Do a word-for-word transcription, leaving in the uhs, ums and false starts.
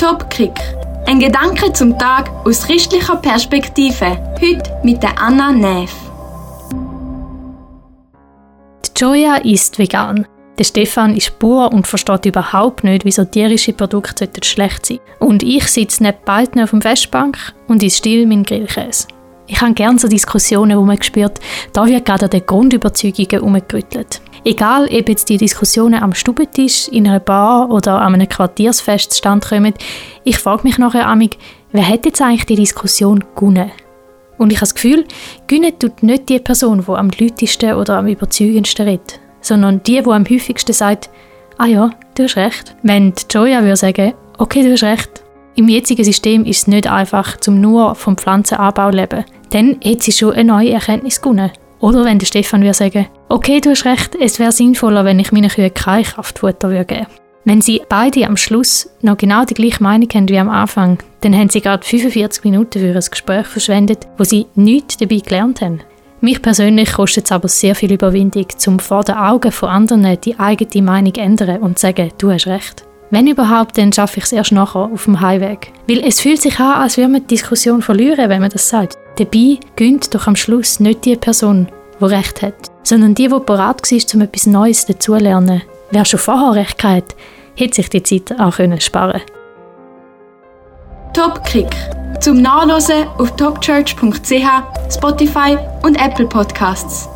Top-Kick. Ein Gedanke zum Tag aus christlicher Perspektive. Heute mit der Anna Neff. Die Joya isst vegan. Der Stefan ist Bauer und versteht überhaupt nicht, wieso tierische Produkte schlecht sein sollten. Und ich sitze neben beiden auf der Festbank und esse still meinen Grillkäse. Ich habe gerne so Diskussionen, wo man spürt, da wird gerade an den Grundüberzeugungen herumgerüttelt. Egal, ob jetzt die Diskussionen am Stubentisch, in einer Bar oder an einem Quartiersfest zustande kommen, ich frage mich nachher amig, wer hat jetzt eigentlich die Diskussion gewonnen? Und ich habe das Gefühl, gewinnen tut nicht die Person, die am lautesten oder am überzeugendsten redet, sondern die, die am häufigsten sagt, ah ja, du hast recht. Wenn die Joya würde sagen, okay, du hast recht. Im jetzigen System ist es nicht einfach, zum nur vom Pflanzenanbau zu leben. Dann hat sie schon eine neue Erkenntnis gewonnen. Oder wenn der Stefan würde sagen, okay, du hast recht, es wäre sinnvoller, wenn ich meinen Kühen kein Kraftfutter geben würde. Wenn sie beide am Schluss noch genau die gleiche Meinung haben wie am Anfang, dann haben sie gerade fünfundvierzig Minuten für ein Gespräch verschwendet, wo sie nichts dabei gelernt haben. Mich persönlich kostet es aber sehr viel Überwindung, um vor den Augen von anderen die eigene Meinung zu ändern und zu sagen, du hast recht. Wenn überhaupt, dann schaffe ich es erst nachher auf dem Heimweg. Weil es fühlt sich an, als würde man die Diskussion verlieren, wenn man das sagt. Dabei gönnt doch am Schluss nicht die Person, die recht hat, sondern die, die bereit war, um etwas Neues dazuzulernen. Wer schon vorher recht hatte, hätte sich die Zeit auch sparen können. Top-Kick. Zum Nachhören auf topchurch punkt c h, Spotify und Apple Podcasts.